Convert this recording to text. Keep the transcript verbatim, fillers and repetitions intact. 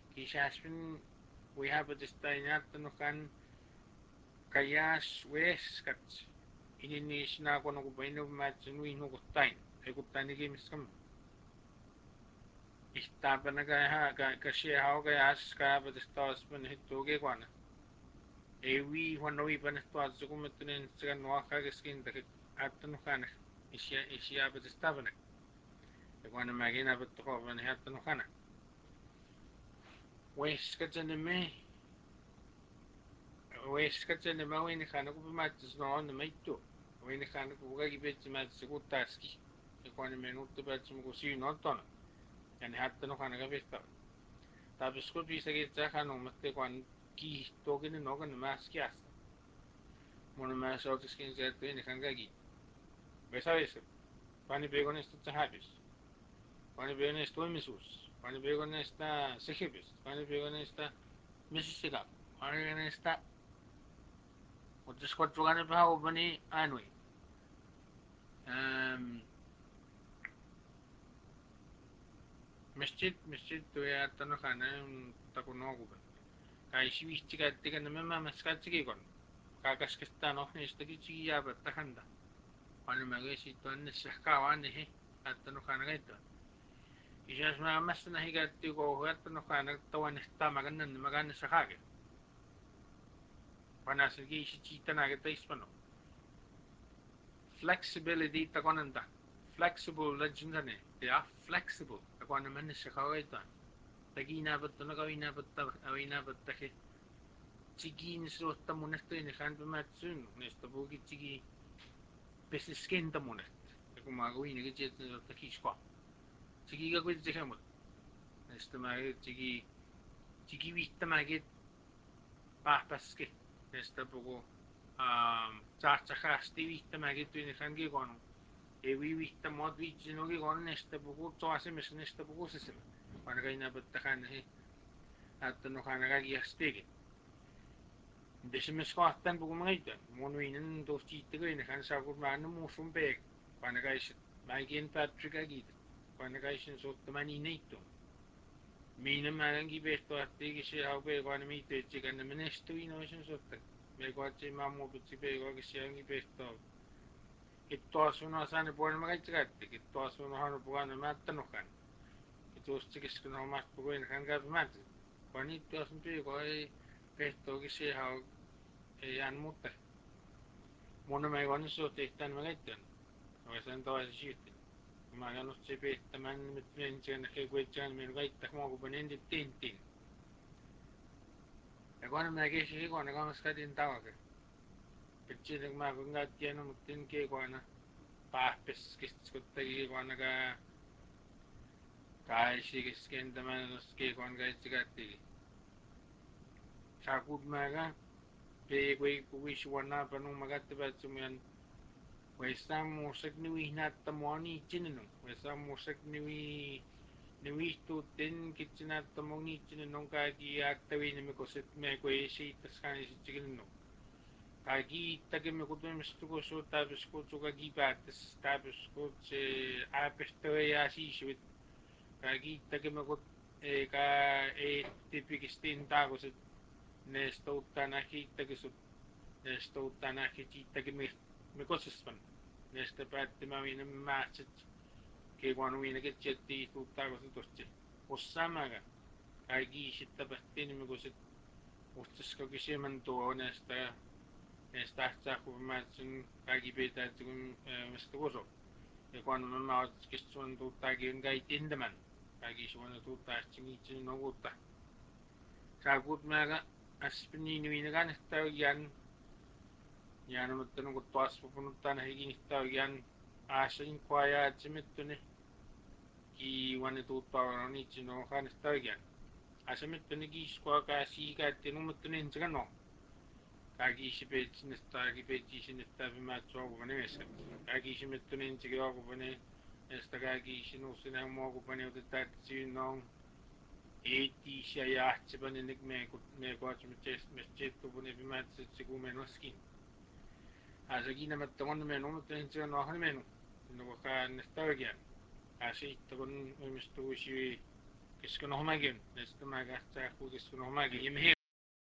Kishashpin we have a distainat no kan kayas weskat ininis na ako no kubaino matsin wi no kutain e kutain gi miskam istapa na ga ha ga kasi ha ga as ka ba distas pan hito ge kwana e wi hono wi pan sto az ko metnen sgan no ka ga skin da at no kan isya isya ba distapa na e kwana magina ba to ko ban hat no kana wes ka tene me wes ka tene ma wi ni kana ko ma tis no no mai to wi ni kana ko ga gi be ma tis ko taski e kwana me no to ba tis ko si no to yani hat no kana ga be sta ta biskut bi se ge ta kana mo te kwan ki to ge no ga ma skias mono ma so tis kin ze to ni kan ga gi be sabes pani be con esto habis pani be con esto misus pani be con esta sejibis pani be con esta misisiga pani be con esta Otis kwatro gani pa ako ba ni Anway? Um, Masjid, masjid to ya tano kana yung takuno ko ba? Kaya si wichi ka tika na mama maskat sige kon. Kakaskista no ni stagi chigi ya ba takanda. Ano magay si to ni sakawan ni he. At tano kana ka ito. Isas mga mas na higati ko at tano kana tawan ni tamagan na magana sa kage. Panasagi si chita na kita ispano. Flexibility takonanda. Flexible legendane. They are flexible. Ako naman ni sa kawaita. Tagi inabot to na kaw inabot ta aw inabot ta ke. Chigi ni so ta munas to ni kan pamatsun. Nesto bugi chigi pesisken ta munas. Ako magawi ni ke ta kisko. Chigi ga ko chigi mo. Nesto mag chigi chigi witta magit pa paske. Nesto bugo um cha cha khasti witta magit ni kan ge kono. E wi witta mod wi chino ge kono nesto bugo to ase mes nesto bugo sesem. Para kay inabot ta kan he. At no kana ga giastege. Desimis kohtan buku mengaita, monuinen dos cita ko ini kan sakur mana musuh beg, pana guys, bagian Patrick lagi, pana guys yang sok teman ini itu, mina mana lagi besto hati kisi hau beg pana mi itu jika nama nestu ini ocean sok tak, beg aja mamu beti beg aja kisi lagi besto, itu asuna sana bukan mengaita kat, itu asuna hanu bukan mata nukan, itu sedikit kena mas bukan kan gak mati, pana itu asuna beg aja besto kisi hau yan muta mono mai gon so te tan magaitan o san to as shit maga no se pe taman mit men chen ke gwe chan men gai tak mo ko banen de tin tin e gon ma ge shi gon gon ska din ta wa ke pe chi de ma gon ga tien no tin ke gon na pa pes ke skut te ge gon ga kai shi ke sken taman no ske gon ga chiga ti sa gut ma ga pe gwe gwe shi wana pa no magat ba chumian Wesa musik niwi na tamoni chinino. Wesa musik niwi niwi tu tin kitchina tamoni chinino kagi aktawi ni me kosit me ko esi taskani si chinino. Kagi tage me kutu me stuko so tabis ko so kagi batis tabis ko se apes tawe ya si shwit. Kagi tage me kut e ka e tipikistin tago se nesto tanaki tage so nesto tanaki chi tage me me kosispan. Nesta parte ma vine macet che quando viene che c'è di tutta cosa torce ossamaga kagi sitta battini mi così ustisco che si manto nesta nesta sta come kagi beta zum mesto coso e quando mamma che sono tutta che un gai tindeman kagi sono tutta cinici no gutta sa gut maga aspini ni viene gan sta yan yan mutta ko toas pupunta na higin sta yan asin kwaya chimitune ki wane tutto ni chino kan sta yan asamitune ki skwa ka si ka tinu mutune nchga no ka gi si pe chin sta gi pe chi sin sta bi ma cho ko ne mesa ka gi si mitune nchga ko bane sta ka gi si no sina mo ko bane o ta chi no e ti si ya chi bane nik me ko me ko chi mit me chi to bane bi ma chi ko me no skin así na mattawan me no tensión no han menu no ka nesta gian así to con me stu shi kes ka noh mägin, kes ka mäga, kes ka noh mägi,